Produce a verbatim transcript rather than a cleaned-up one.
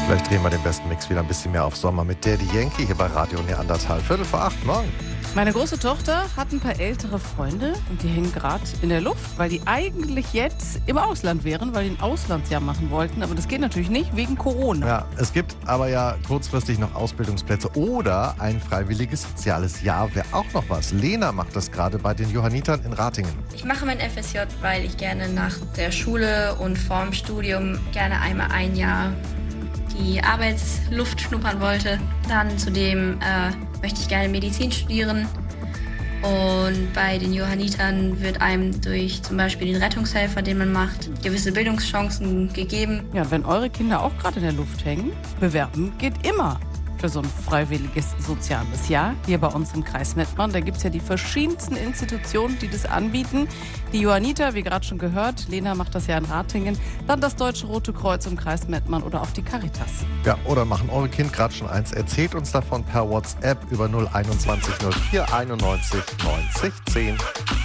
Vielleicht drehen wir den besten Mix wieder ein bisschen mehr auf Sommer mit Daddy Yankee hier bei Radio Neandertal. Viertel vor acht, morgen. Meine große Tochter hat ein paar ältere Freunde und die hängen gerade in der Luft, weil die eigentlich jetzt im Ausland wären, weil die ein Auslandsjahr machen wollten. Aber das geht natürlich nicht wegen Corona. Ja, es gibt aber ja kurzfristig noch Ausbildungsplätze oder ein freiwilliges soziales Jahr wäre auch noch was. Lena macht das gerade bei den Johannitern in Ratingen. Ich mache mein F S J, weil ich gerne nach der Schule und vorm Studium gerne einmal ein Jahr die Arbeitsluft schnuppern wollte. Dann zudem äh, möchte ich gerne Medizin studieren. Und bei den Johannitern wird einem durch zum Beispiel den Rettungshelfer, den man macht, gewisse Bildungschancen gegeben. Ja, wenn eure Kinder auch gerade in der Luft hängen, bewerben geht immer für so ein freiwilliges soziales Jahr hier bei uns im Kreis Mettmann. Da gibt es ja die verschiedensten Institutionen, die das anbieten. Die Johanniter, wie gerade schon gehört, Lena macht das ja in Ratingen, dann das Deutsche Rote Kreuz im Kreis Mettmann oder auch die Caritas. Ja, oder machen eure Kind gerade schon eins? Erzählt uns davon per WhatsApp über null einundzwanzig null vier einundneunzig neunzig zehn.